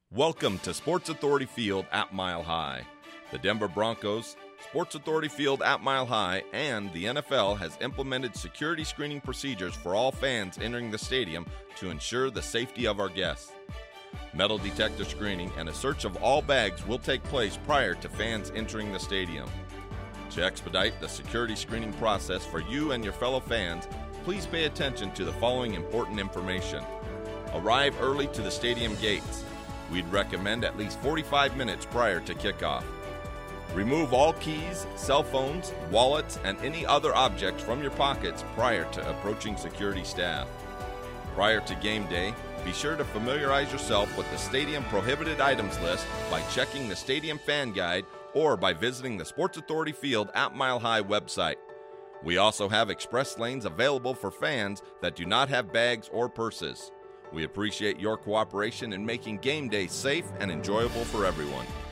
Welcome to Sports Authority Field at Mile High. The Denver Broncos, Sports Authority Field at Mile High, and the NFL has implemented security screening procedures for all fans entering the stadium to ensure the safety of our guests. Metal detector screening and a search of all bags will take place prior to fans entering the stadium. To expedite the security screening process for you and your fellow fans, please pay attention to the following important information. Arrive early to the stadium gates. We'd recommend at least 45 minutes prior to kickoff. Remove all keys, cell phones, wallets, and any other objects from your pockets prior to approaching security staff. Prior to game day, be sure to familiarize yourself with the Stadium Prohibited Items list by checking the Stadium Fan Guide or by visiting the Sports Authority Field at Mile High website. We also have express lanes available for fans that do not have bags or purses. We appreciate your cooperation in making game day safe and enjoyable for everyone.